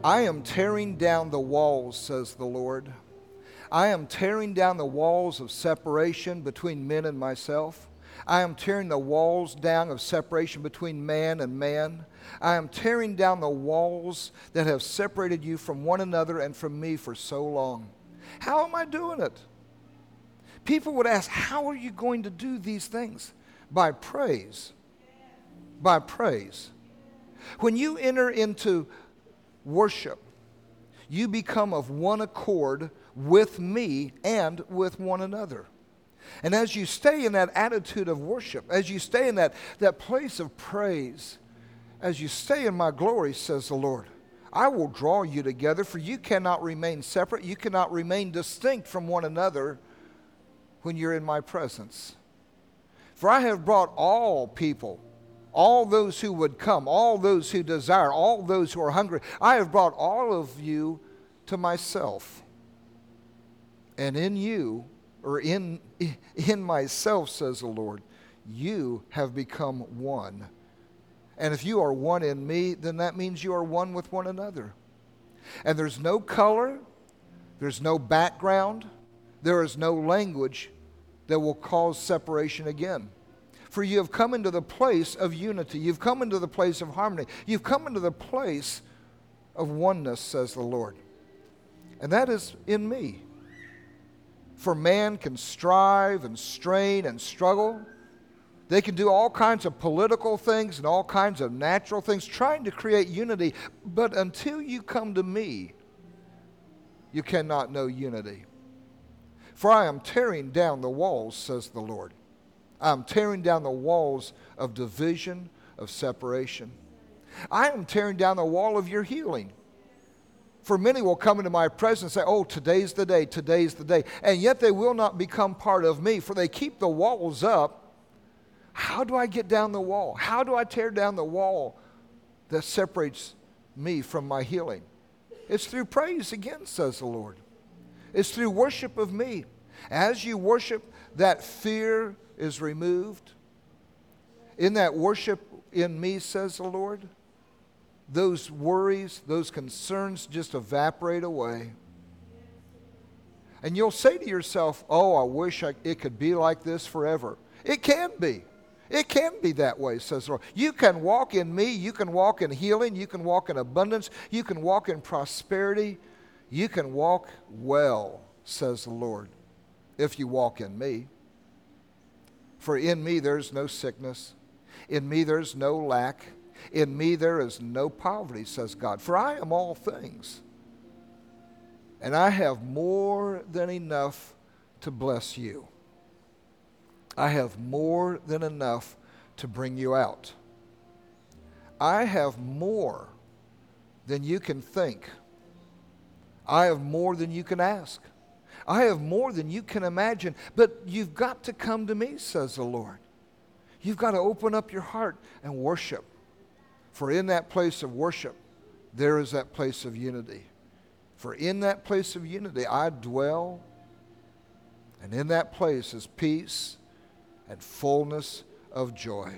I am tearing down the walls, says the Lord. I am tearing down the walls of separation between men and myself. I am tearing the walls down of separation between man and man. I am tearing down the walls that have separated you from one another and from me for so long. How am I doing it? People would ask, how are you going to do these things? By praise. By praise. When you enter into worship, you become of one accord with me and with one another. And as you stay in that attitude of worship, as you stay in that place of praise, as you stay in my glory, says the Lord, I will draw you together, for you cannot remain separate. You cannot remain distinct from one another when you're in my presence. For I have brought all people, all those who would come, all those who desire, all those who are hungry, I have brought all of you to myself. And in you, or in myself, says the Lord, you have become one. And if you are one in me, then that means you are one with one another. And there's no color, there's no background, there is no language that will cause separation again. For you have come into the place of unity. You've come into the place of harmony. You've come into the place of oneness, says the Lord. And that is in me. For man can strive and strain and struggle. They can do all kinds of political things and all kinds of natural things, trying to create unity. But until you come to me, you cannot know unity. For I am tearing down the walls, says the Lord. I am tearing down the walls of division, of separation. I am tearing down the wall of your healing. For many will come into my presence and say, oh, today's the day, today's the day. And yet they will not become part of me, for they keep the walls up. How do I get down the wall? How do I tear down the wall that separates me from my healing? It's through praise again, says the Lord. It's through worship of me. As you worship, that fear is removed. In that worship in me, says the Lord, those worries, those concerns just evaporate away. And you'll say to yourself, oh, I wish it could be like this forever. It can be. It can be that way, says the Lord. You can walk in me. You can walk in healing. You can walk in abundance. You can walk in prosperity. You can walk well, says the Lord, if you walk in me. For in me there's no sickness. In me there's no lack. In me there is no poverty, says God. For I am all things. And I have more than enough to bless you. I have more than enough to bring you out. I have more than you can think. I have more than you can ask. I have more than you can imagine. But you've got to come to me, says the Lord. You've got to open up your heart and worship. For in that place of worship, there is that place of unity. For in that place of unity, I dwell. And in that place is peace and fullness of joy.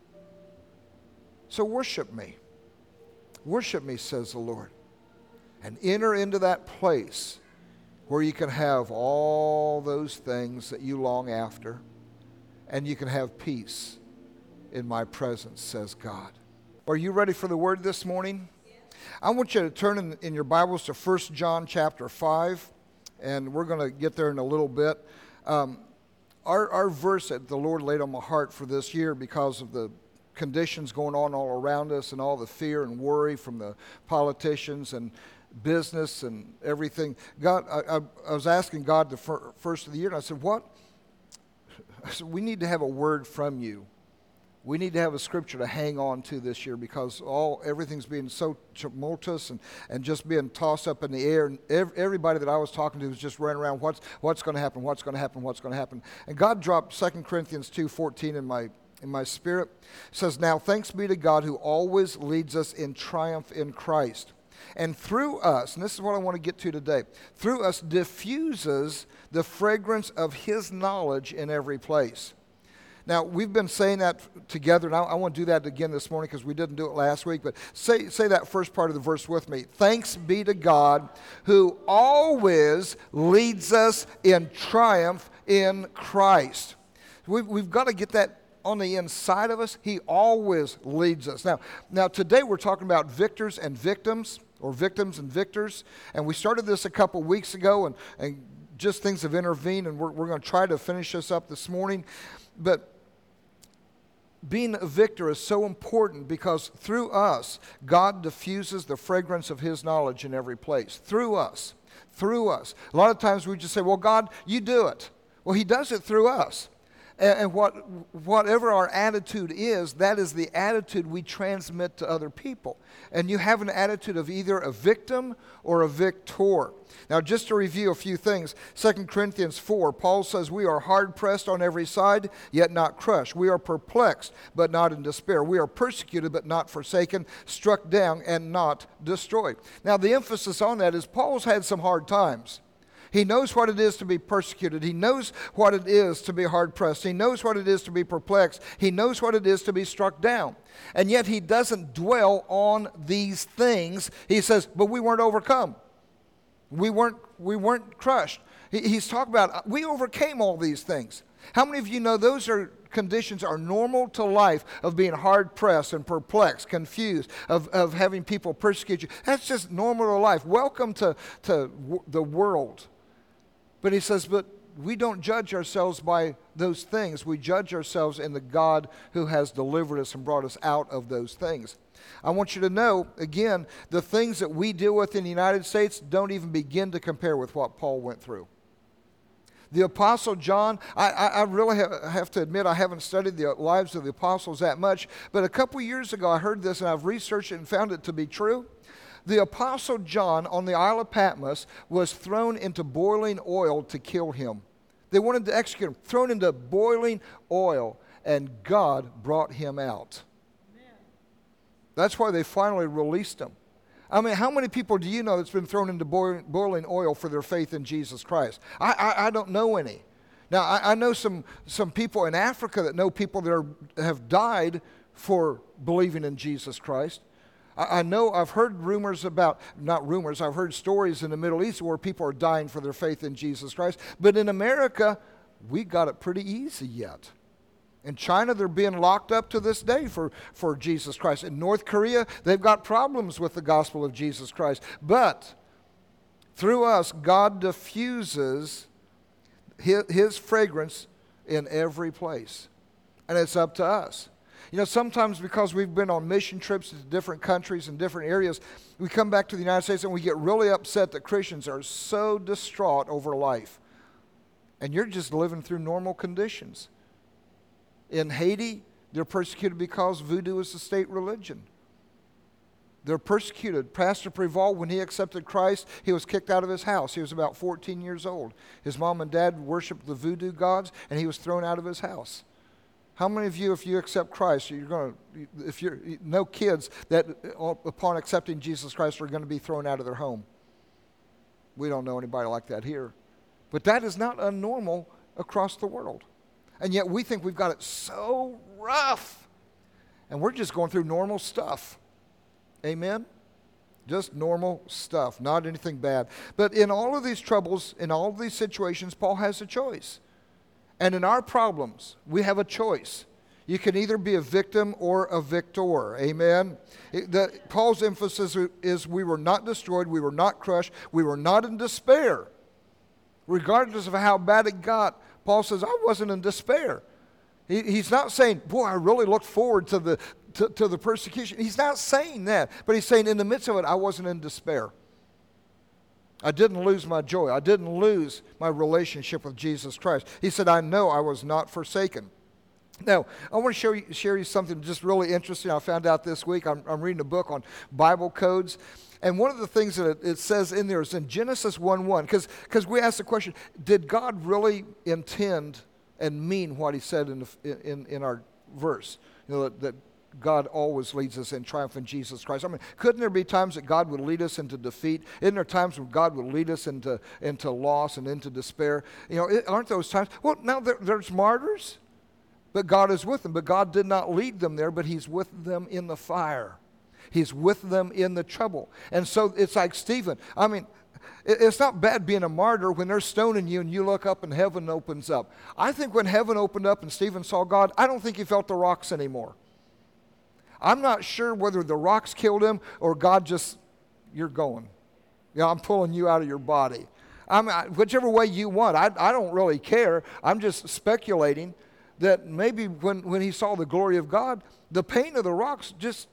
So worship me. Worship me, says the Lord. And enter into that place where you can have all those things that you long after. And you can have peace in my presence, says God. Are you ready for the word this morning? Yes. I want you to turn in your Bibles to 1 John chapter 5. And we're going to get there in a little bit. Our verse that the Lord laid on my heart for this year, because of the conditions going on all around us and all the fear and worry from the politicians and business and everything. God, I was asking God the first of the year, and I said, we need to have a word from you. We need to have a scripture to hang on to this year, because everything's being so tumultuous and just being tossed up in the air. And everybody that I was talking to was just running around, what's going to happen, what's going to happen, what's going to happen. And God dropped 2 Corinthians 2:14 in my spirit. It says, now thanks be to God who always leads us in triumph in Christ. And through us, and this is what I want to get to today, through us diffuses the fragrance of his knowledge in every place. Now, we've been saying that together, and I want to do that again this morning because we didn't do it last week, but say that first part of the verse with me. Thanks be to God who always leads us in triumph in Christ. We've got to get that on the inside of us. He always leads us. Now today we're talking about victors and victims, or victims and victors, and we started this a couple weeks ago, and just things have intervened, and we're going to try to finish this up this morning. But being a victor is so important because through us, God diffuses the fragrance of His knowledge in every place. Through us. Through us. A lot of times we just say, well, God, you do it. Well, He does it through us. And whatever our attitude is, that is the attitude we transmit to other people. And you have an attitude of either a victim or a victor. Now, just to review a few things, 2 Corinthians 4, Paul says, we are hard-pressed on every side, yet not crushed. We are perplexed, but not in despair. We are persecuted, but not forsaken, struck down, and not destroyed. Now, the emphasis on that is Paul's had some hard times. He knows what it is to be persecuted. He knows what it is to be hard-pressed. He knows what it is to be perplexed. He knows what it is to be struck down. And yet he doesn't dwell on these things. He says, but we weren't overcome. We weren't crushed. He's talking about, we overcame all these things. How many of you know those conditions are normal to life, of being hard-pressed and perplexed, confused, of having people persecute you? That's just normal to life. Welcome to the world. But he says, but we don't judge ourselves by those things. We judge ourselves in the God who has delivered us and brought us out of those things. I want you to know, again, the things that we deal with in the United States don't even begin to compare with what Paul went through. The Apostle John, I really have to admit I haven't studied the lives of the apostles that much, but a couple years ago I heard this and I've researched it and found it to be true. The Apostle John on the Isle of Patmos was thrown into boiling oil to kill him. They wanted to execute him, thrown into boiling oil, and God brought him out. Amen. That's why they finally released him. I mean, how many people do you know that's been thrown into boiling oil for their faith in Jesus Christ? I don't know any. Now, I know some people in Africa that know people that have died for believing in Jesus Christ. I know I've heard rumors about, not rumors, I've heard stories in the Middle East where people are dying for their faith in Jesus Christ. But in America, we got it pretty easy yet. In China, they're being locked up to this day for Jesus Christ. In North Korea, they've got problems with the gospel of Jesus Christ. But through us, God diffuses His fragrance in every place. And it's up to us. You know, sometimes because we've been on mission trips to different countries and different areas, we come back to the United States and we get really upset that Christians are so distraught over life. And you're just living through normal conditions. In Haiti, they're persecuted because voodoo is the state religion. They're persecuted. Pastor Preval, when he accepted Christ, he was kicked out of his house. He was about 14 years old. His mom and dad worshiped the voodoo gods, and he was thrown out of his house. How many of you, if you accept Christ, no kids that upon accepting Jesus Christ are going to be thrown out of their home? We don't know anybody like that here. But that is not unnormal across the world. And yet we think we've got it so rough. And we're just going through normal stuff. Amen? Just normal stuff, not anything bad. But in all of these troubles, in all of these situations, Paul has a choice. And in our problems, we have a choice. You can either be a victim or a victor. Amen? Paul's emphasis is we were not destroyed, we were not crushed, we were not in despair. Regardless of how bad it got, Paul says, I wasn't in despair. He's not saying, boy, I really look forward to the persecution. He's not saying that. But he's saying in the midst of it, I wasn't in despair. I didn't lose my joy. I didn't lose my relationship with Jesus Christ. He said, I know I was not forsaken. Now, I want to share you something just really interesting I found out this week. I'm reading a book on Bible codes. And one of the things that it says in there is in Genesis 1:1, because we asked the question, did God really intend and mean what he said in our verse? You know, that God always leads us in triumph in Jesus Christ. I mean, couldn't there be times that God would lead us into defeat? Isn't there times when God would lead us into loss and into despair? You know, aren't those times? Well, now there's martyrs. but God is with them. But God did not lead them there, but he's with them in the fire. He's with them in the trouble. And so it's like Stephen. I mean, it's not bad being a martyr when they're stoning you and you look up and heaven opens up. I think when heaven opened up and Stephen saw God, I don't think he felt the rocks anymore. I'm not sure whether the rocks killed him or God just, you're going. I'm pulling you out of your body. Whichever way you want. I don't really care. I'm just speculating that maybe when he saw the glory of God, the pain of the rocks just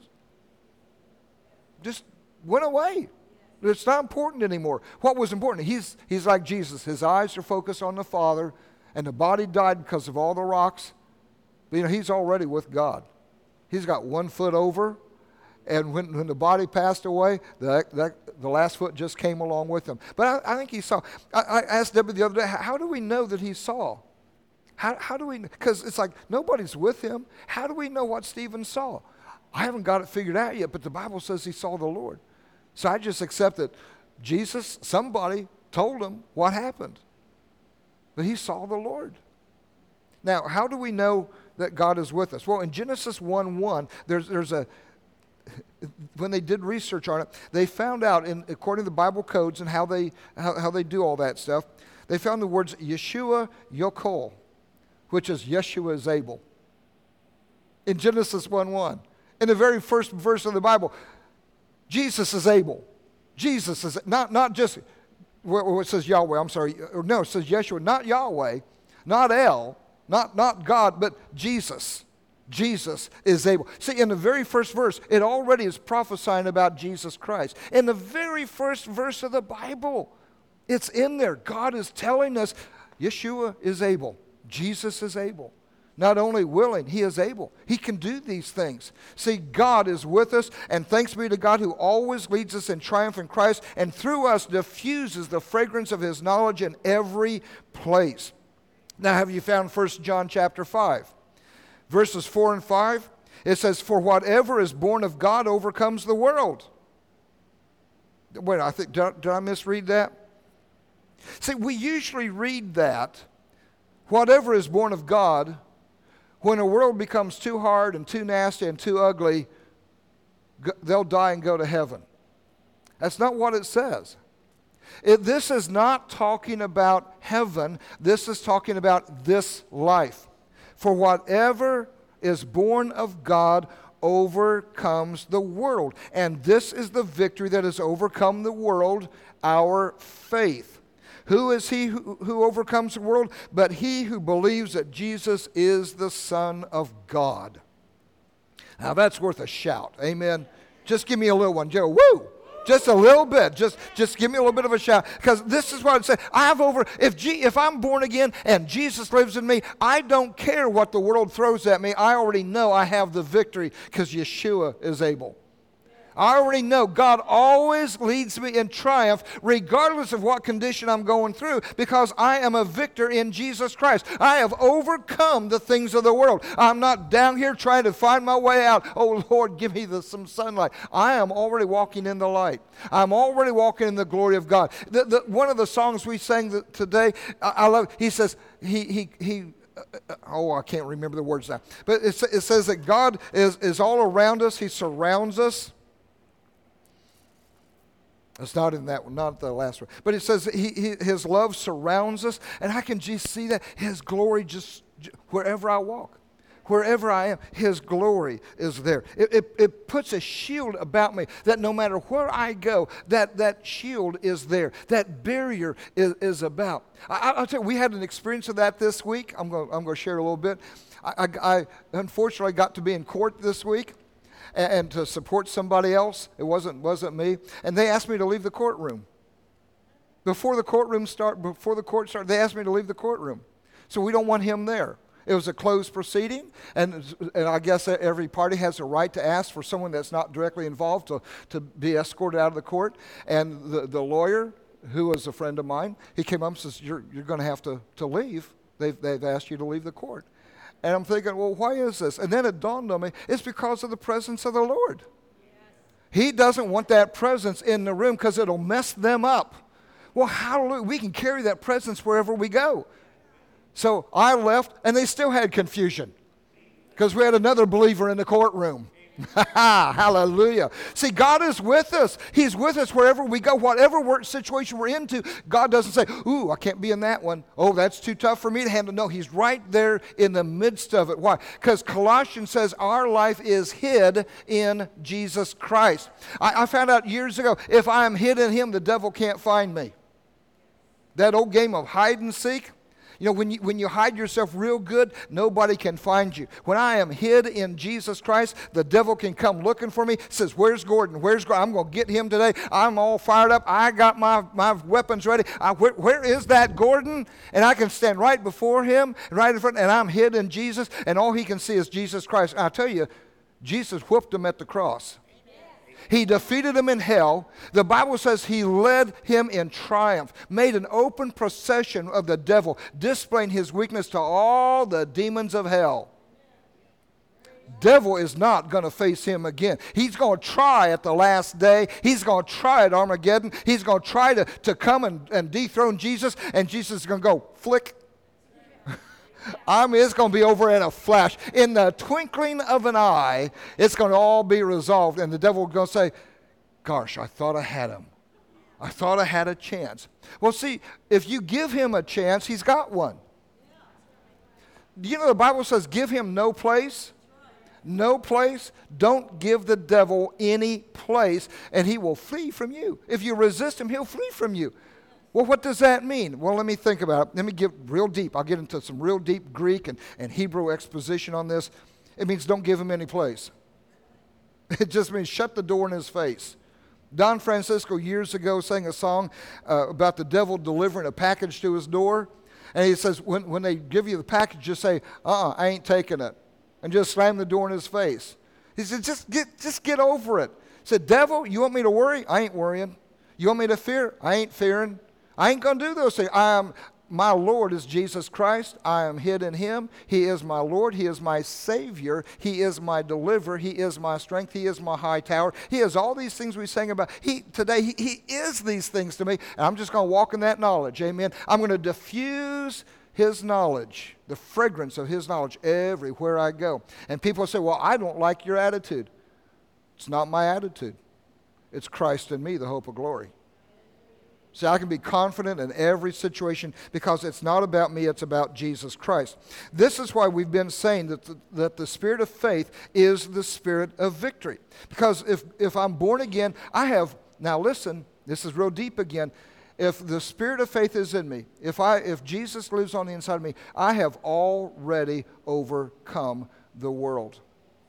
went away. It's not important anymore. What was important? He's like Jesus. His eyes are focused on the Father, and the body died because of all the rocks. But, he's already with God. He's got 1 foot over, and when the body passed away, the last foot just came along with him. But I think he saw. I asked Debbie the other day, how do we know that he saw? How do we? Because it's like nobody's with him. How do we know what Stephen saw? I haven't got it figured out yet, but the Bible says he saw the Lord. So I just accept that somebody told him what happened. But he saw the Lord. Now, how do we know that God is with us? Well, in Genesis 1:1, there's when they did research on it, they found out, according to the Bible codes and how they do all that stuff, they found the words Yeshua Yokol, which is Yeshua is able. In Genesis 1:1. In the very first verse of the Bible, Jesus is able. Jesus is not just where it says Yahweh, I'm sorry. No, it says Yeshua, not Yahweh, not El, not God, but Jesus. Jesus is able. See, in the very first verse, it already is prophesying about Jesus Christ. In the very first verse of the Bible, it's in there. God is telling us Yeshua is able. Jesus is able. Not only willing, he is able. He can do these things. See, God is with us, and thanks be to God who always leads us in triumph in Christ, and through us diffuses the fragrance of his knowledge in every place. Now, have you found 1 John chapter 5? Verses 4 and 5, it says, for whatever is born of God overcomes the world. Wait, I think, did I misread that? See, we usually read that, whatever is born of God, when the world becomes too hard and too nasty and too ugly, they'll die and go to heaven. That's not what it says. This is not talking about heaven. This is talking about this life. For whatever is born of God overcomes the world. And this is the victory that has overcome the world, our faith. Who is he who overcomes the world? But he who believes that Jesus is the Son of God. Now that's worth a shout. Amen. Just give me a little one, Joe. Woo! Just a little bit. Just give me a little bit of a shout. Because this is what I'm saying. If I'm born again and Jesus lives in me, I don't care what the world throws at me. I already know I have the victory because Yeshua is able. I already know God always leads me in triumph regardless of what condition I'm going through because I am a victor in Jesus Christ. I have overcome the things of the world. I'm not down here trying to find my way out. Oh, Lord, give me some sunlight. I am already walking in the light. I'm already walking in the glory of God. One of the songs we sang today, I love, he says, I can't remember the words now. But it says that God is all around us. He surrounds us. It's not in that one, not the last one. But it says his love surrounds us, and I can just see that. His glory just wherever I walk, wherever I am, his glory is there. It puts a shield about me that no matter where I go, that shield is there. That barrier is about. I'll tell you, we had an experience of that this week. I'm going to share a little bit. I unfortunately got to be in court this week. And to support somebody else. It wasn't me. And they asked me to leave the courtroom. Before the court started, they asked me to leave the courtroom. So we don't want him there. It was a closed proceeding, and I guess every party has a right to ask for someone that's not directly involved to be escorted out of the court. And the lawyer, who was a friend of mine, he came up and says, you're going to have to leave. They've asked you to leave the court. And I'm thinking, well, why is this? And then it dawned on me, it's because of the presence of the Lord. Yes. He doesn't want that presence in the room because it'll mess them up. Well, hallelujah, we can carry that presence wherever we go. So I left, and they still had confusion. because we had another believer in the courtroom. Hallelujah. See, God is with us. He's with us wherever we go, whatever work situation we're into. God doesn't say, ooh, I can't be in that one. Oh, that's too tough for me to handle. No, He's right there in the midst of it. Why? Because Colossians says our life is hid in Jesus Christ. I found out years ago, if I am hid in Him, the devil can't find me. That old game of hide and seek. You know, when you hide yourself real good, nobody can find you. When I am hid in Jesus Christ, the devil can come looking for me. Says, where's Gordon? Where's Gordon? I'm going to get him today. I'm all fired up. I got my weapons ready. Where is that Gordon? And I can stand right before him, right in front, and I'm hid in Jesus, and all he can see is Jesus Christ. And I tell you, Jesus whooped him at the cross. He defeated him in hell. The Bible says He led him in triumph, made an open procession of the devil, displaying his weakness to all the demons of hell. Devil is not going to face him again. He's going to try at the last day. He's going to try at Armageddon. He's going to try to come and dethrone Jesus, and Jesus is going to go, flick. It's going to be over in a flash. In the twinkling of an eye, it's going to all be resolved. And the devil is going to say, gosh, I thought I had him. I thought I had a chance. Well, see, if you give him a chance, he's got one. You know, the Bible says give him no place. No place. Don't give the devil any place, and he will flee from you. If you resist him, he'll flee from you. Well, what does that mean? Well, let me think about it. Let me get real deep. I'll get into some real deep Greek and Hebrew exposition on this. It means don't give him any place. It just means shut the door in his face. Don Francisco years ago sang a song about the devil delivering a package to his door. And he says, when they give you the package, just say, I ain't taking it. And just slam the door in his face. He said, just get over it. He said, devil, you want me to worry? I ain't worrying. You want me to fear? I ain't fearing. I ain't going to do those things. My Lord is Jesus Christ. I am hid in Him. He is my Lord. He is my Savior. He is my deliverer. He is my strength. He is my high tower. He is all these things we sang about. Today, He is these things to me. And I'm just going to walk in that knowledge. Amen. I'm going to diffuse His knowledge, the fragrance of His knowledge everywhere I go. And people say, well, I don't like your attitude. It's not my attitude. It's Christ in me, the hope of glory. See, I can be confident in every situation because it's not about me, it's about Jesus Christ. This is why we've been saying that the spirit of faith is the spirit of victory. Because if I'm born again, now listen, this is real deep again. If the spirit of faith is in me, if Jesus lives on the inside of me, I have already overcome the world.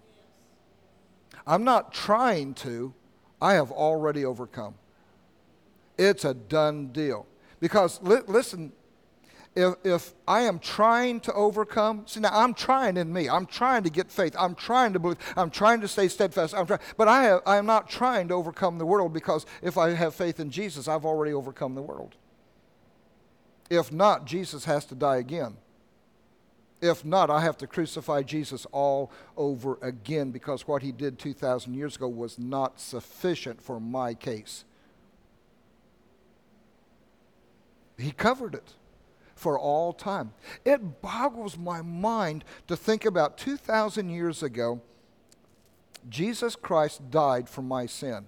I'm not trying to, I have already overcome. It's a done deal. Because, listen, if I am trying to overcome, see now I'm trying in me. I'm trying to get faith. I'm trying to believe. I'm trying to stay steadfast. But I am not trying to overcome the world because if I have faith in Jesus, I've already overcome the world. If not, Jesus has to die again. If not, I have to crucify Jesus all over again because what He did 2,000 years ago was not sufficient for my case. He covered it for all time. It boggles my mind to think about 2,000 years ago, Jesus Christ died for my sin.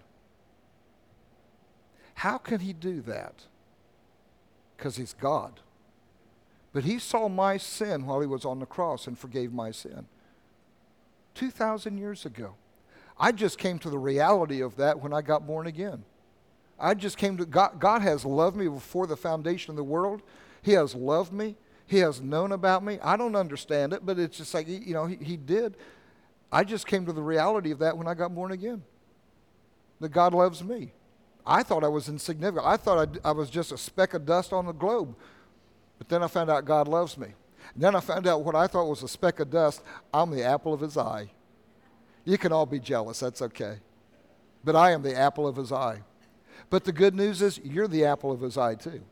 How can He do that? Because He's God. But He saw my sin while He was on the cross and forgave my sin. 2,000 years ago. I just came to the reality of that when I got born again. I just came to, God has loved me before the foundation of the world. He has loved me. He has known about me. I don't understand it, but it's just like, He did. I just came to the reality of that when I got born again. That God loves me. I thought I was insignificant. I thought I was just a speck of dust on the globe. But then I found out God loves me. And then I found out what I thought was a speck of dust, I'm the apple of His eye. You can all be jealous. That's okay. But I am the apple of His eye. But the good news is you're the apple of His eye too.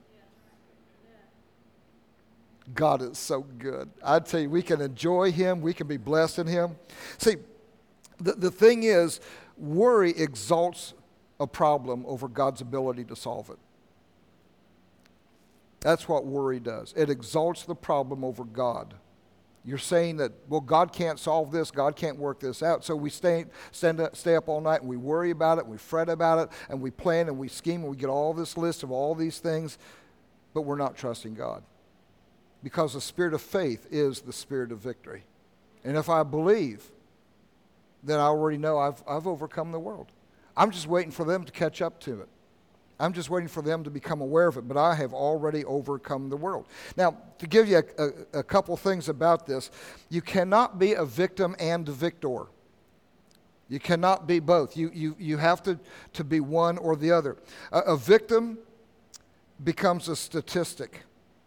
God is so good. I tell you, we can enjoy Him. We can be blessed in Him. See, the thing is, worry exalts a problem over God's ability to solve it. That's what worry does. It exalts the problem over God. You're saying that, well, God can't solve this, God can't work this out. So we stay up all night and we worry about it, and we fret about it, and we plan and we scheme, and we get all this list of all these things, but we're not trusting God. Because the spirit of faith is the spirit of victory. And if I believe, then I already know I've overcome the world. I'm just waiting for them to catch up to it. I'm just waiting for them to become aware of it, but I have already overcome the world. Now, to give you a couple things about this, you cannot be a victim and a victor. You cannot be both. You have to be one or the other. A victim becomes a statistic.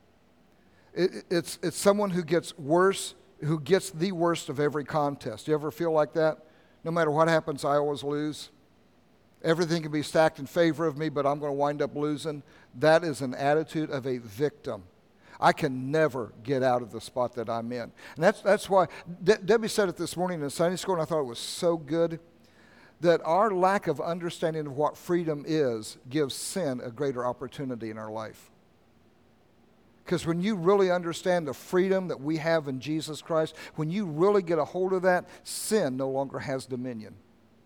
It's someone who gets worse, who gets the worst of every contest. You ever feel like that? No matter what happens, I always lose. Everything can be stacked in favor of me, but I'm going to wind up losing. That is an attitude of a victim. I can never get out of the spot that I'm in. And that's why Debbie said it this morning in Sunday school, and I thought it was so good, that our lack of understanding of what freedom is gives sin a greater opportunity in our life. Because when you really understand the freedom that we have in Jesus Christ, when you really get a hold of that, sin no longer has dominion.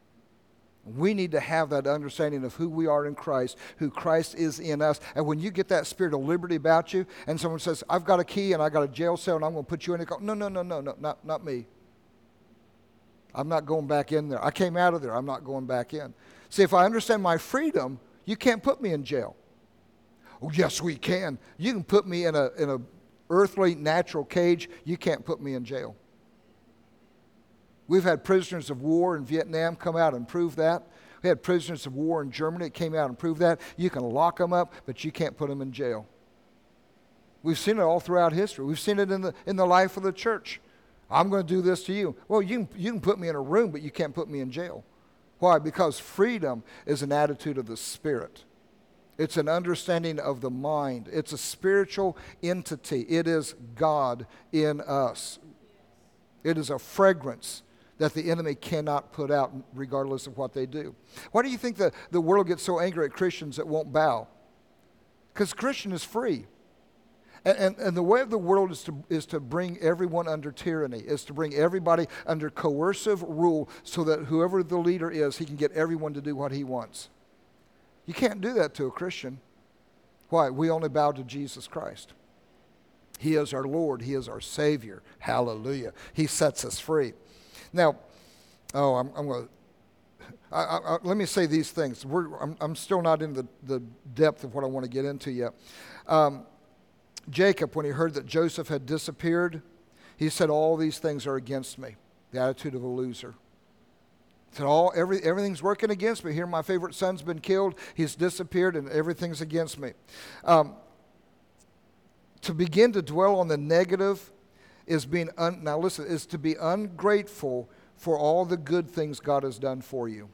We need to have that understanding of who we are in Christ, who Christ is in us. And when you get that spirit of liberty about you, and someone says, I've got a key and I got a jail cell and I'm going to put you in it. No, not me. I'm not going back in there. I came out of there. I'm not going back in. See, if I understand my freedom, you can't put me in jail. Oh, yes, we can. You can put me in a earthly, natural cage. You can't put me in jail. We've had prisoners of war in Vietnam come out and prove that. We had prisoners of war in Germany that came out and proved that. You can lock them up, but you can't put them in jail. We've seen it all throughout history. We've seen it in the life of the church. I'm going to do this to you. Well, you can put me in a room, but you can't put me in jail. Why? Because freedom is an attitude of the Spirit. It's an understanding of the mind. It's a spiritual entity. It is God in us. It is a fragrance that the enemy cannot put out regardless of what they do. Why do you think the world gets so angry at Christians that won't bow? Because Christian is free. And the way of the world is to bring everyone under tyranny, is to bring everybody under coercive rule so that whoever the leader is, he can get everyone to do what he wants. You can't do that to a Christian. Why? We only bow to Jesus Christ. He is our Lord. He is our Savior. Hallelujah. He sets us free. Now, I'm going to, let me say these things. I'm still not in the depth of what I want to get into yet. Jacob, when he heard that Joseph had disappeared, he said, all these things are against me. The attitude of a loser. He said, everything's working against me. Here my favorite son's been killed. He's disappeared and everything's against me. To begin to dwell on the negative is is to be ungrateful for all the good things God has done for you.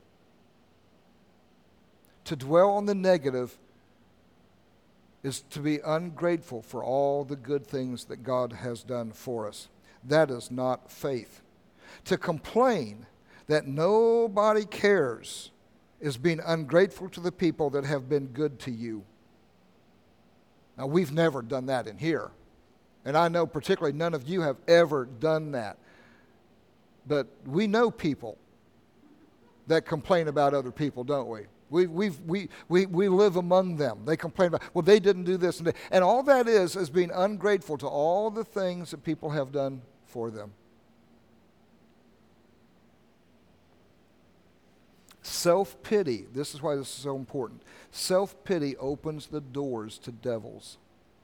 To dwell on the negative is to be ungrateful for all the good things that God has done for us. That is not faith. To complain that nobody cares is being ungrateful to the people that have been good to you. Now, we've never done that in here. And I know particularly none of you have ever done that. But we know people that complain about other people, don't we? We live among them. They complain about, well, they didn't do this. And all that is being ungrateful to all the things that people have done for them. Self-pity, this is why this is so important. Self-pity opens the doors to devils.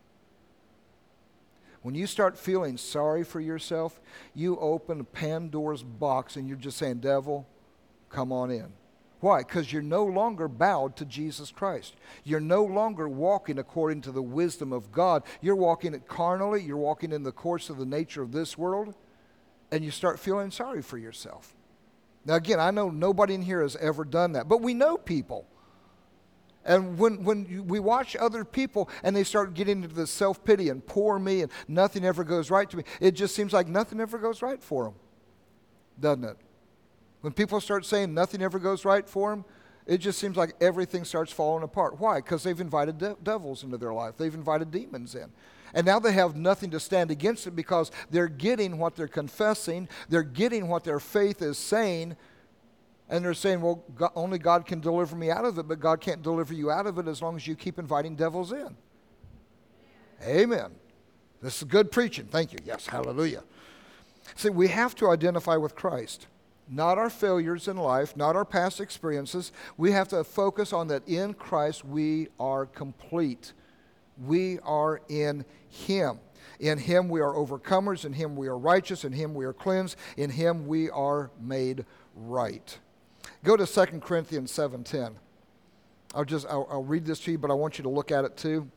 When you start feeling sorry for yourself, you open Pandora's box and you're just saying, devil, come on in. Why? Because you're no longer bowed to Jesus Christ. You're no longer walking according to the wisdom of God. You're walking it carnally. You're walking in the course of the nature of this world. And you start feeling sorry for yourself. Now again, I know nobody in here has ever done that. But we know people. And when we watch other people and they start getting into the self-pity and poor me and nothing ever goes right to me, it just seems like nothing ever goes right for them. Doesn't it? When people start saying nothing ever goes right for them, it just seems like everything starts falling apart. Why? Because they've invited devils into their life. They've invited demons in. And now they have nothing to stand against it because they're getting what they're confessing. They're getting what their faith is saying. And they're saying, well, only God can deliver me out of it, but God can't deliver you out of it as long as you keep inviting devils in. Amen. This is good preaching. Thank you. Yes, hallelujah. See, we have to identify with Christ. Not our failures in life, not our past experiences. We have to focus on that in Christ we are complete. We are in Him. In Him we are overcomers. In Him we are righteous. In Him we are cleansed. In Him we are made right. Go to 2 Corinthians 7:10. I'll read this to you, but I want you to look at it too.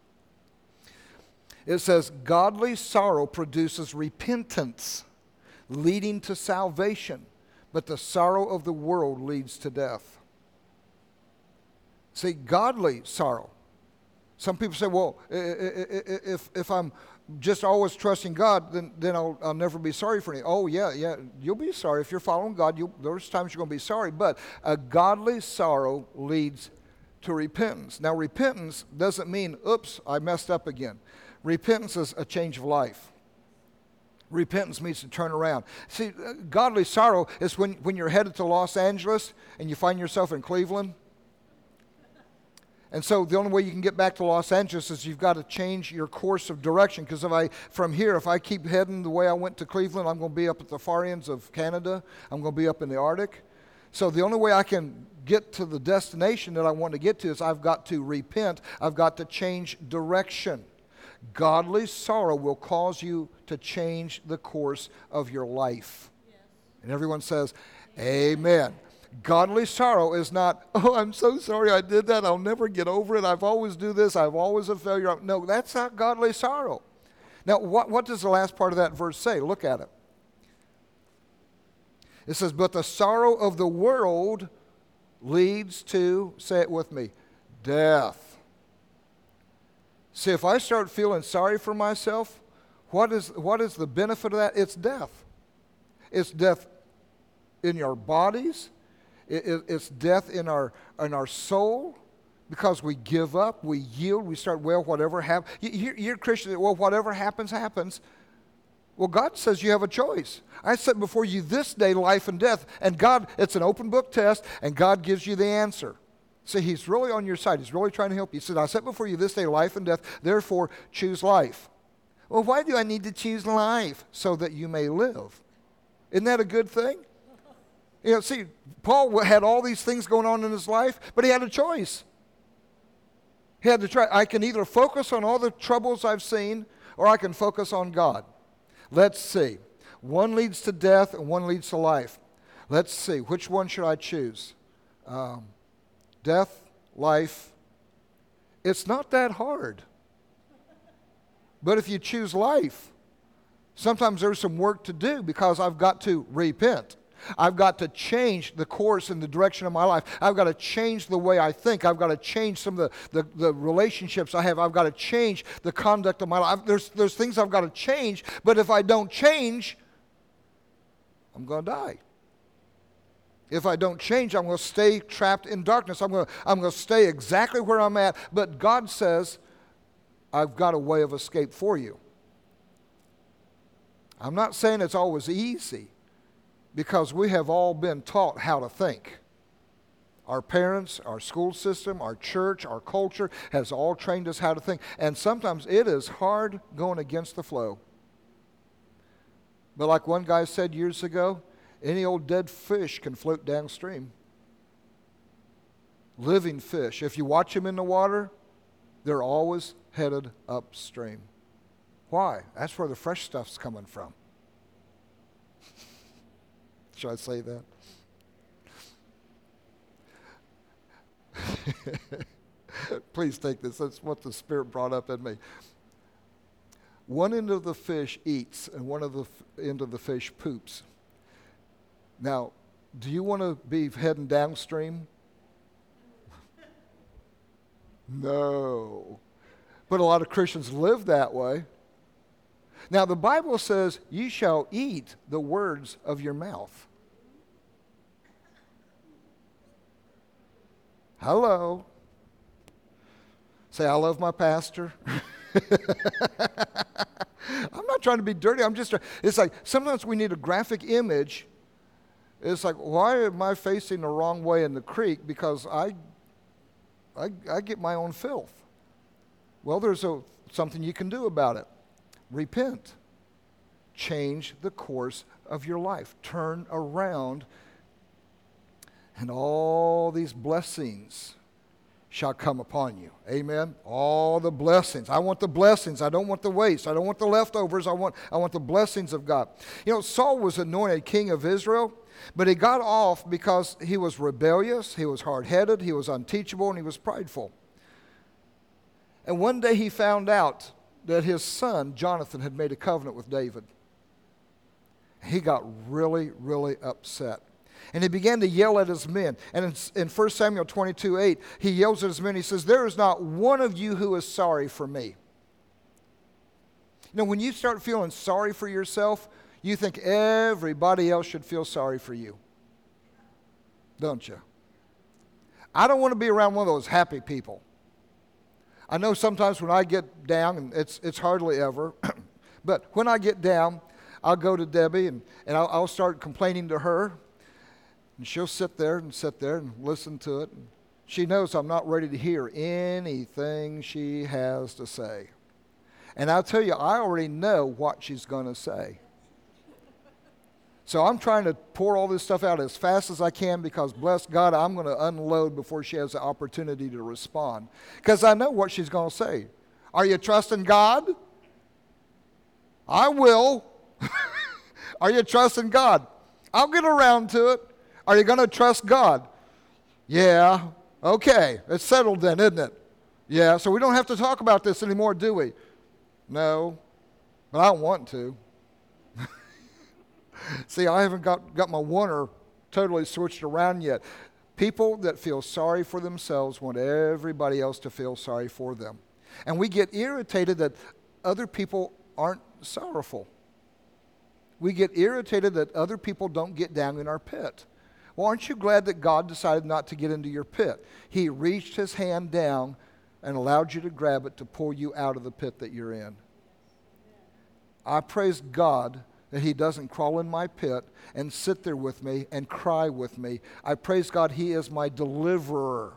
It says, godly sorrow produces repentance, leading to salvation, but the sorrow of the world leads to death. See, godly sorrow. Some people say, well, if I'm just always trusting God, then I'll never be sorry for anything. Oh, yeah, you'll be sorry. If you're following God, there's times you're going to be sorry. But a godly sorrow leads to repentance. Now, repentance doesn't mean, oops, I messed up again. Repentance is a change of life. Repentance means to turn around. See, godly sorrow is when you're headed to Los Angeles and you find yourself in Cleveland. And so the only way you can get back to Los Angeles is you've got to change your course of direction. Because if I keep heading the way I went to Cleveland, I'm going to be up at the far ends of Canada. I'm going to be up in the Arctic. So the only way I can get to the destination that I want to get to is I've got to repent. I've got to change direction. Godly sorrow will cause you to change the course of your life. Yes. And everyone says, amen. Godly sorrow is not, oh, I'm so sorry I did that. I'll never get over it. I've always do this. I've always a failure. No, that's not godly sorrow. Now, what does the last part of that verse say? Look at it. It says, but the sorrow of the world leads to, say it with me, death. See, if I start feeling sorry for myself, what is the benefit of that? It's death. It's death in your bodies. It's death in our soul, because we give up, we yield, we start, well, whatever happens. You're Christian, well, whatever happens, happens. Well, God says you have a choice. I set before you this day life and death, and God, it's an open book test, and God gives you the answer. See, He's really on your side. He's really trying to help you. He said, I set before you this day life and death, therefore choose life. Well, why do I need to choose life? So that you may live. Isn't that a good thing? You know, see, Paul had all these things going on in his life, but he had a choice. He had to try. I can either focus on all the troubles I've seen, or I can focus on God. Let's see. One leads to death and one leads to life. Let's see. Which one should I choose? Death, life. It's not that hard. But if you choose life, sometimes there's some work to do because I've got to repent. I've got to change the course and the direction of my life. I've got to change the way I think. I've got to change some of the relationships I have. I've got to change the conduct of my life. There's things I've got to change, but if I don't change, I'm going to die. If I don't change, I'm going to stay trapped in darkness. I'm going to stay exactly where I'm at, but God says, I've got a way of escape for you. I'm not saying it's always easy, because we have all been taught how to think. Our parents, our school system, our church, our culture has all trained us how to think. And sometimes it is hard going against the flow. But like one guy said years ago, any old dead fish can float downstream. Living fish. If you watch them in the water, they're always headed upstream. Why? That's where the fresh stuff's coming from. Should I say that? Please take this. That's what the Spirit brought up in me. One end of the fish eats, and one of the end of the fish poops. Now, do you want to be heading downstream? No. But a lot of Christians live that way. Now, the Bible says, you shall eat the words of your mouth. Hello. Say, I love my pastor. I'm not trying to be dirty. It's like sometimes we need a graphic image. It's like, why am I facing the wrong way in the creek? Because I get my own filth. Well, there's something you can do about it. Repent. Change the course of your life. Turn around, and all these blessings shall come upon you. Amen? All the blessings. I want the blessings. I don't want the waste. I don't want the leftovers. I want the blessings of God. You know, Saul was anointed king of Israel, but he got off because he was rebellious, he was hard-headed, he was unteachable, and he was prideful. And one day he found out that his son, Jonathan, had made a covenant with David. He got really, really upset. And he began to yell at his men. And in 1 Samuel 22:8, he yells at his men. He says, "There is not one of you who is sorry for me." You know, when you start feeling sorry for yourself, you think everybody else should feel sorry for you. Don't you? I don't want to be around one of those happy people. I know sometimes when I get down, and it's hardly ever, but when I get down, I'll go to Debbie and I'll start complaining to her. And she'll sit there and listen to it. And she knows I'm not ready to hear anything she has to say. And I'll tell you, I already know what she's going to say. So I'm trying to pour all this stuff out as fast as I can because, bless God, I'm going to unload before she has the opportunity to respond. Because I know what she's going to say. Are you trusting God? I will. Are you trusting God? I'll get around to it. Are you going to trust God? Yeah. Okay. It's settled then, isn't it? Yeah. So we don't have to talk about this anymore, do we? No. But I want to. See, I haven't got my wonder totally switched around yet. People that feel sorry for themselves want everybody else to feel sorry for them. And we get irritated that other people aren't sorrowful. We get irritated that other people don't get down in our pit. Well, aren't you glad that God decided not to get into your pit? He reached his hand down and allowed you to grab it to pull you out of the pit that you're in. I praise God that he doesn't crawl in my pit and sit there with me and cry with me. I praise God he is my deliverer.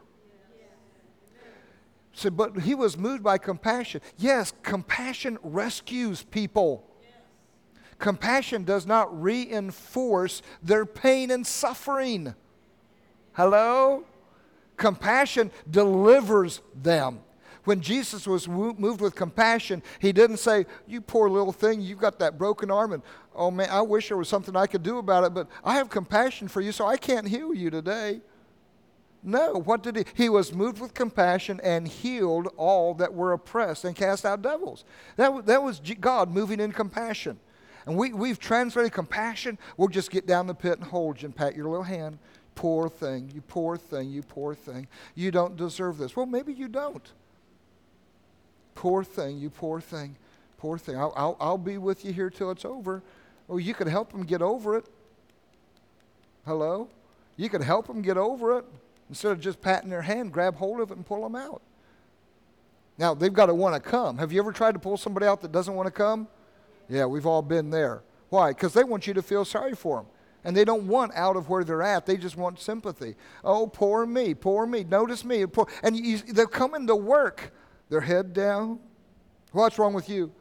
So, but he was moved by compassion. Yes, compassion rescues people. Compassion does not reinforce their pain and suffering. Hello? Compassion delivers them. When Jesus was moved with compassion, he didn't say, "You poor little thing, you've got that broken arm, and oh man, I wish there was something I could do about it, but I have compassion for you, so I can't heal you today." No, what did he? He was moved with compassion and healed all that were oppressed and cast out devils. That was God moving in compassion. And we've translated compassion. We'll just get down the pit and hold you and pat your little hand. Poor thing, you poor thing, you poor thing. You don't deserve this. Well, maybe you don't. Poor thing, you poor thing, poor thing. I'll be with you here till it's over. Well, you could help them get over it. Hello? You could help them get over it. Instead of just patting their hand, grab hold of it and pull them out. Now, they've got to want to come. Have you ever tried to pull somebody out that doesn't want to come? Yeah, we've all been there. Why? Because they want you to feel sorry for them. And they don't want out of where they're at. They just want sympathy. Oh, poor me, poor me. Notice me. Poor. And they're coming to work. Their head down. What's wrong with you?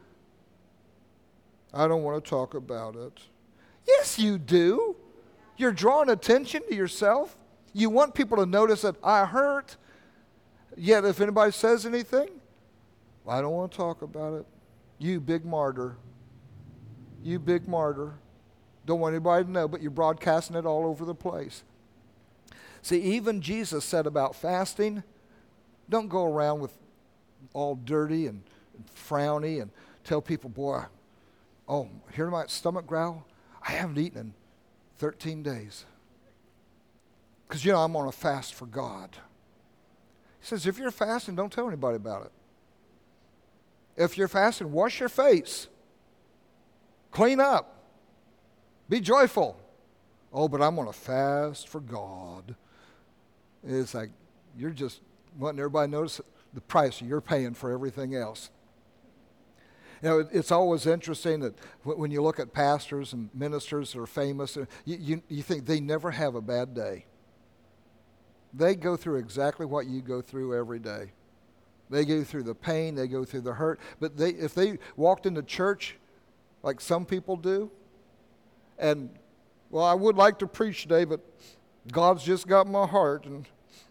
I don't want to talk about it. Yes, you do. You're drawing attention to yourself. You want people to notice that I hurt. Yet if anybody says anything, well, I don't want to talk about it. You big martyr. You big martyr. Don't want anybody to know, but you're broadcasting it all over the place. See, even Jesus said about fasting, don't go around with all dirty and frowny and tell people, boy, oh, hear my stomach growl? I haven't eaten in 13 days. Because, I'm on a fast for God. He says, if you're fasting, don't tell anybody about it. If you're fasting, wash your face. Clean up. Be joyful. Oh, but I'm on a fast for God. It's like you're just wanting everybody to notice the price you're paying for everything else. It's always interesting that when you look at pastors and ministers that are famous, you think they never have a bad day. They go through exactly what you go through every day. They go through the pain, they go through the hurt. But if they walked into church like some people do, and, well, I would like to preach today, but God's just got my heart, and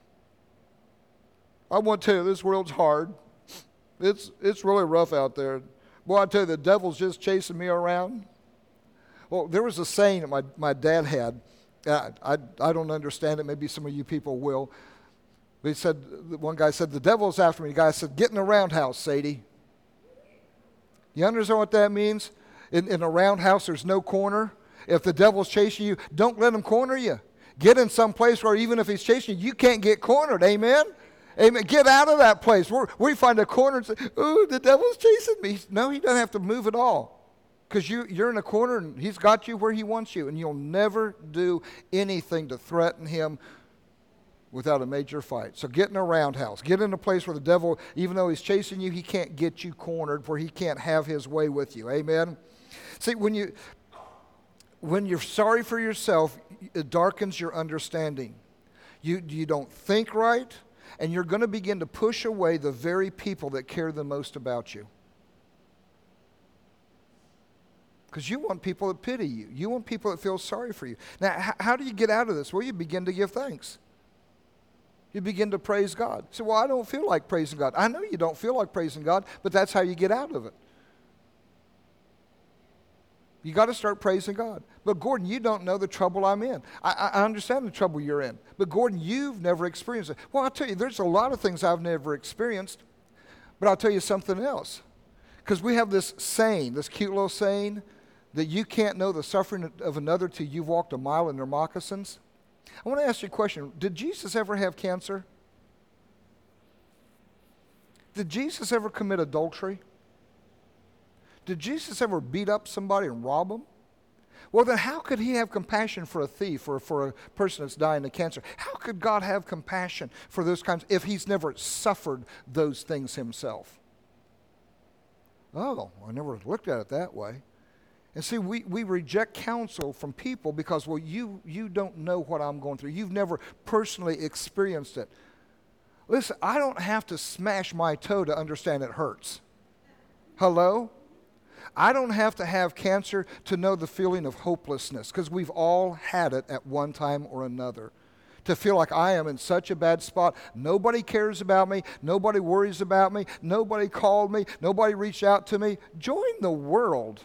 I want to tell you, this world's hard. It's really rough out there. Boy, I tell you, the devil's just chasing me around. Well, there was a saying that my dad had. I don't understand it. Maybe some of you people will. But he said, one guy said, the devil's after me. The guy said, get in the roundhouse, Sadie. You understand what that means? In a roundhouse, there's no corner. If the devil's chasing you, don't let him corner you. Get in some place where even if he's chasing you, you can't get cornered. Amen? Amen. Get out of that place. We find a corner and say, ooh, the devil's chasing me. No, he doesn't have to move at all. Because you're in a corner and he's got you where he wants you. And you'll never do anything to threaten him without a major fight. So get in a roundhouse. Get in a place where the devil, even though he's chasing you, he can't get you cornered, where he can't have his way with you. Amen? See, when you're sorry for yourself, it darkens your understanding. You don't think right, and you're going to begin to push away the very people that care the most about you. Because you want people that pity you. You want people that feel sorry for you. Now, how do you get out of this? Well, you begin to give thanks. You begin to praise God. So, well, I don't feel like praising God. I know you don't feel like praising God, but that's how you get out of it. You got to start praising God. But Gordon, you don't know the trouble I'm in. I understand the trouble you're in. But Gordon, you've never experienced it. Well, I'll tell you, there's a lot of things I've never experienced. But I'll tell you something else. Because we have this saying, this cute little saying, that you can't know the suffering of another till you've walked a mile in their moccasins. I want to ask you a question. Did Jesus ever have cancer? Did Jesus ever commit adultery? Did Jesus ever beat up somebody and rob them? Well, then how could he have compassion for a thief or for a person that's dying of cancer? How could God have compassion for those kinds if he's never suffered those things himself? Oh, I never looked at it that way. And see, we reject counsel from people because, well, you don't know what I'm going through. You've never personally experienced it. Listen, I don't have to smash my toe to understand it hurts. Hello? I don't have to have cancer to know the feeling of hopelessness, because we've all had it at one time or another. To feel like I am in such a bad spot. Nobody cares about me. Nobody worries about me. Nobody called me. Nobody reached out to me. Join the world.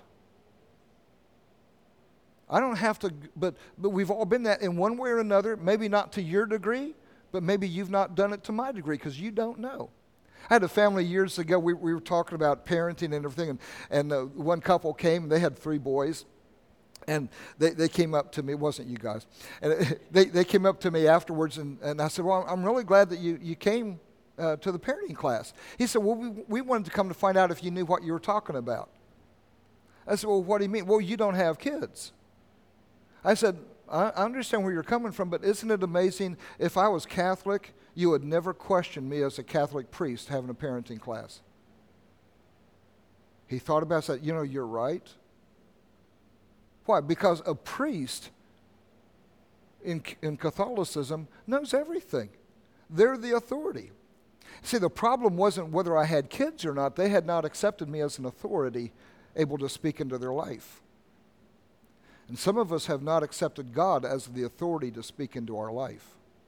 I don't have to, but we've all been that in one way or another, maybe not to your degree, but maybe you've not done it to my degree because you don't know. I had a family years ago, we were talking about parenting and everything, and one couple came, and they had 3 boys, and they came up to me, it wasn't you guys, and they came up to me afterwards, and I said, well, I'm really glad that you came to the parenting class. He said, well, we wanted to come to find out if you knew what you were talking about. I said, well, what do you mean? Well, you don't have kids. I said, I understand where you're coming from, but isn't it amazing if I was Catholic, you would never question me as a Catholic priest having a parenting class? He thought about it and said, you know, you're right. Why? Because a priest in Catholicism knows everything. They're the authority. See, the problem wasn't whether I had kids or not. They had not accepted me as an authority able to speak into their life. And some of us have not accepted God as the authority to speak into our life.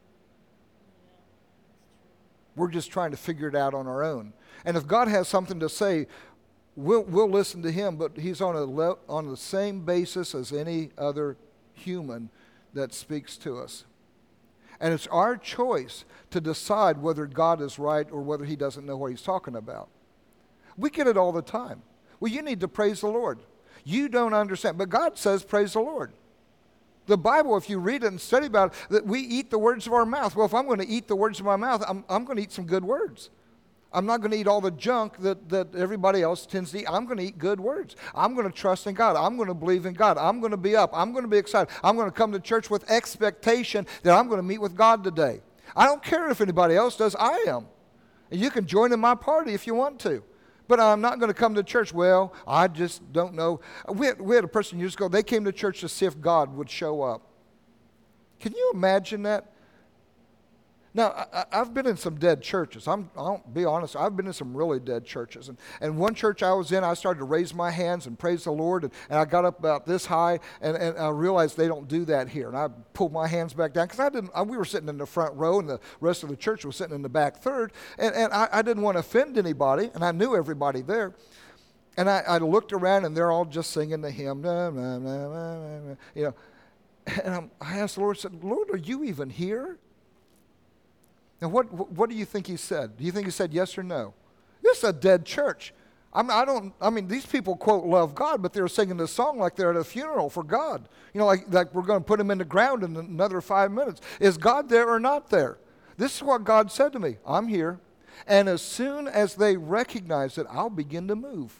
We're just trying to figure it out on our own. And if God has something to say, we'll listen to him, but he's on the same basis as any other human that speaks to us. And it's our choice to decide whether God is right or whether he doesn't know what he's talking about. We get it all the time. Well, you need to praise the Lord. You don't understand, but God says praise the Lord. The Bible, if you read it and study about it, that we eat the words of our mouth. Well, if I'm going to eat the words of my mouth, I'm going to eat some good words. I'm not going to eat all the junk that everybody else tends to eat. I'm going to eat good words. I'm going to trust in God. I'm going to believe in God. I'm going to be up. I'm going to be excited. I'm going to come to church with expectation that I'm going to meet with God today. I don't care if anybody else does. I am. And you can join in my party if you want to. But I'm not going to come to church. Well, I just don't know. We had a person years ago, they came to church to see if God would show up. Can you imagine that? Now, I've been in some dead churches. I'll be honest, I've been in some really dead churches. And one church I was in, I started to raise my hands and praise the Lord, and I got up about this high, and I realized they don't do that here. And I pulled my hands back down, because we were sitting in the front row, and the rest of the church was sitting in the back third, and I didn't want to offend anybody, and I knew everybody there. And I looked around, and they're all just singing the hymn, nah, nah, nah, nah, nah, you know. And I asked the Lord, I said, Lord, are you even here? And what do you think he said? Do you think he said yes or no? This is a dead church. These people, quote, love God, but they're singing this song like they're at a funeral for God. You know, like we're going to put him in the ground in another 5 minutes. Is God there or not there? This is what God said to me. I'm here. And as soon as they recognize it, I'll begin to move.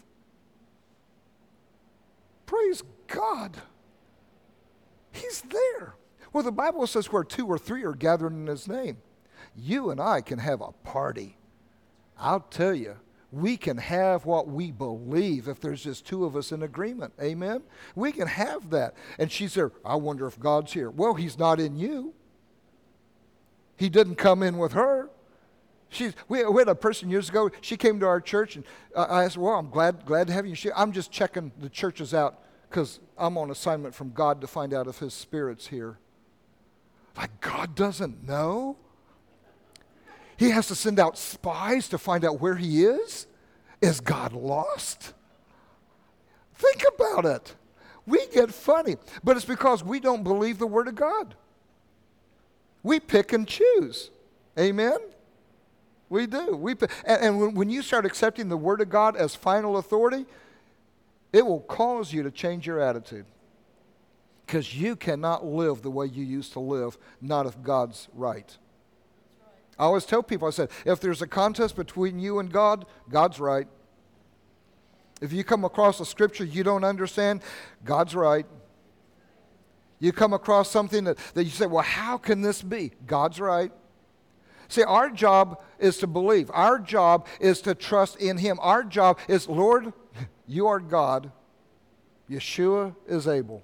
Praise God. He's there. Well, the Bible says where 2 or 3 are gathered in his name. You and I can have a party. I'll tell you, we can have what we believe if there's just 2 of us in agreement. Amen? We can have that. And she's there, I wonder if God's here. Well, he's not in you. He didn't come in with her. We had a person years ago, she came to our church, and I asked her, well, I'm glad to have you. I'm just checking the churches out because I'm on assignment from God to find out if his Spirit's here. Like, God doesn't know? He has to send out spies to find out where he is? Is God lost? Think about it. We get funny, but it's because we don't believe the Word of God. We pick and choose. Amen? We do. And when you start accepting the Word of God as final authority, it will cause you to change your attitude. Because you cannot live the way you used to live, not if God's right. I always tell people, I said, if there's a contest between you and God, God's right. If you come across a scripture you don't understand, God's right. You come across something that you say, well, how can this be? God's right. See, our job is to believe. Our job is to trust in him. Our job is, Lord, you are God. Yeshua is able.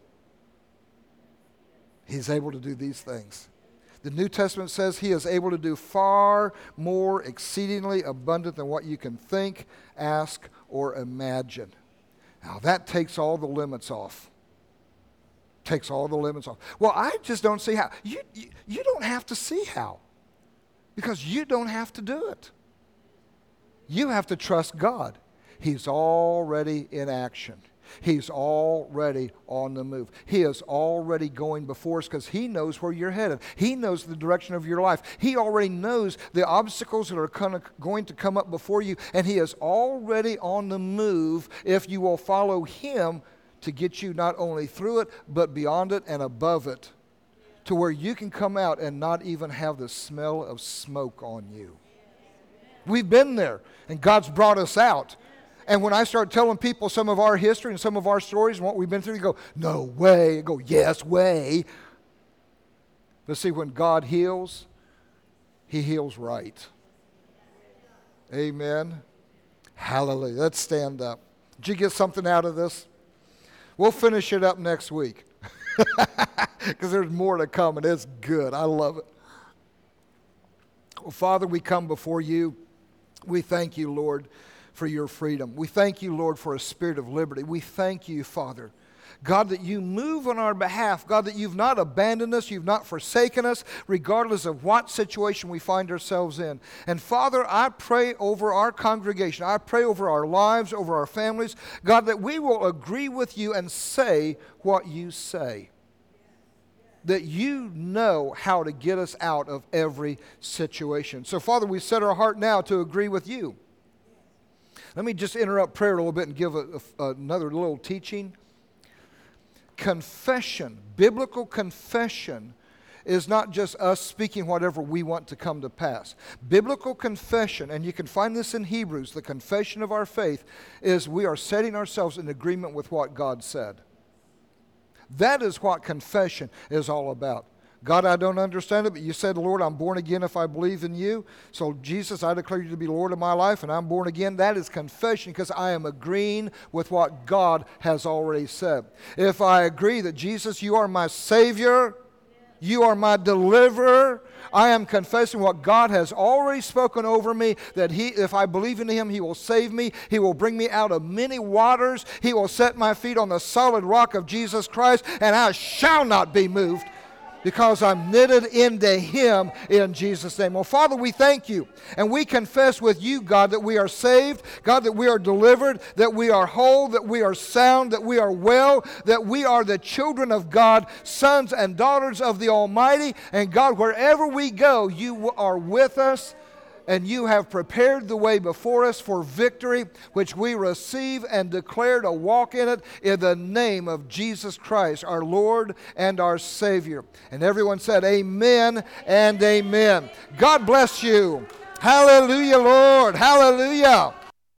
He's able to do these things. The New Testament says he is able to do far more exceedingly abundant than what you can think, ask, or imagine. Now that takes all the limits off. Takes all the limits off. Well, I just don't see how. You don't have to see how. Because you don't have to do it. You have to trust God. He's already in action. He's already on the move. He is already going before us because he knows where you're headed. He knows the direction of your life. He already knows the obstacles that are going to come up before you, and he is already on the move if you will follow him to get you not only through it, but beyond it and above it, to where you can come out and not even have the smell of smoke on you. We've been there, and God's brought us out. And when I start telling people some of our history and some of our stories and what we've been through, they go, no way. I go, yes way. But see, when God heals, he heals right. Amen. Hallelujah. Let's stand up. Did you get something out of this? We'll finish it up next week. Because there's more to come, and it's good. I love it. Well, Father, we come before you. We thank you, Lord, for your freedom. We thank you, Lord, for a spirit of liberty. We thank you, Father, God, that you move on our behalf. God, that you've not abandoned us, you've not forsaken us, regardless of what situation we find ourselves in. And Father, I pray over our congregation. I pray over our lives, over our families, God, that we will agree with you and say what you say. That you know how to get us out of every situation. So, Father, we set our heart now to agree with you. Let me just interrupt prayer a little bit and give another little teaching. Confession, biblical confession, is not just us speaking whatever we want to come to pass. Biblical confession, and you can find this in Hebrews, the confession of our faith, is we are setting ourselves in agreement with what God said. That is what confession is all about. God, I don't understand it, but you said, Lord, I'm born again if I believe in you. So, Jesus, I declare you to be Lord of my life, and I'm born again. That is confession, because I am agreeing with what God has already said. If I agree that, Jesus, you are my Savior, you are my deliverer, I am confessing what God has already spoken over me, that if I believe in Him, He will save me. He will bring me out of many waters. He will set my feet on the solid rock of Jesus Christ, and I shall not be moved, because I'm knitted into Him in Jesus' name. Well, Father, we thank you, and we confess with you, God, that we are saved, God, that we are delivered, that we are whole, that we are sound, that we are well, that we are the children of God, sons and daughters of the Almighty. And God, wherever we go, you are with us, and you have prepared the way before us for victory, which we receive and declare to walk in it in the name of Jesus Christ, our Lord and our Savior. And everyone said amen and amen. God bless you. Hallelujah, Lord. Hallelujah.